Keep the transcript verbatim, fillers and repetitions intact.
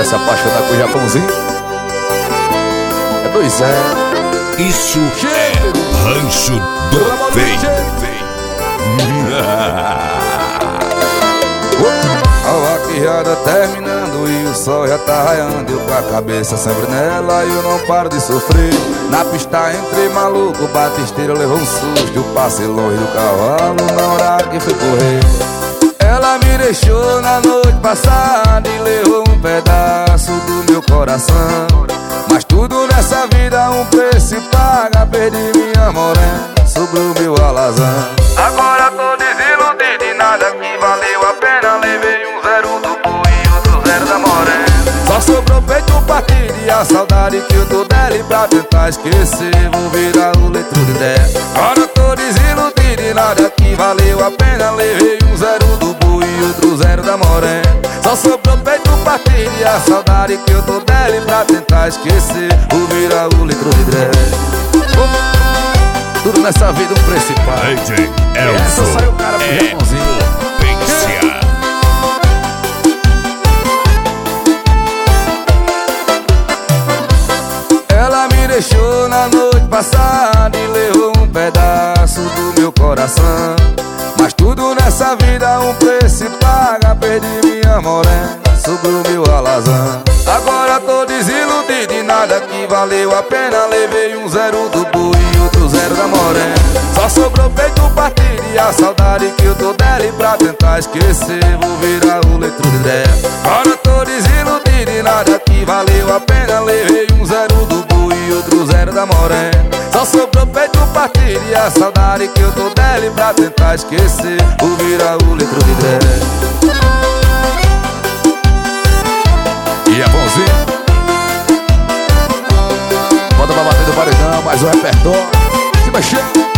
Bora se apaixonar com o Japãozinho. É dois é. Isso é Rancho do Vem. A vaquejada terminando e o sol já tá raiando. Eu com a cabeça sempre nela e eu não paro de sofrer. Na pista entrei maluco, batisteiro levou um susto. Eu passei longe do cavalo na hora que fui correr. Ela me deixou na noite passada e levou um pedaço do meu coração. Mas tudo nessa vida um preço se paga. Perdi minha morena, sobrou meu alazão. Agora tô desiludido e nada que valeu a pena. Levei um zero do boi e outro zero da morena. Só sobrou peito partido e a saudade que eu tô dela. E pra tentar esquecer vou virar o letro de dela. Agora tô desiludido e nada que valeu a pena. Levei um zero do boi e outro zero da morena. Só sobrou peito partido e a saudade que eu tô dela. E pra tentar esquecer vou virar o litro de dela. Tudo nessa vida um principal. D J Essa Elson saiu o cara pro é Japãozinho. potência. Ela me deixou na noite passada e levou um pedaço do meu coração. Mas tudo nessa vida um preço se paga. Perdi minha morena, sobrou meu alazão. Agora tô desiludido e nada que valeu a pena. Levei um zero do boi e outro zero da morena. Só sobrou peito partido e a saudade que eu tô dela. E pra tentar esquecer vou virar o letro de dela. Agora tô desiludido e nada que valeu a pena. Levei um zero do boi e outro zero da morena. Só sobrou peito partido e a saudade que eu tô dela. E pra tentar esquecer vou virar o letro de dela. E é bonzinho. Bota pra bater do paredão, mais um repertório. Se mexendo.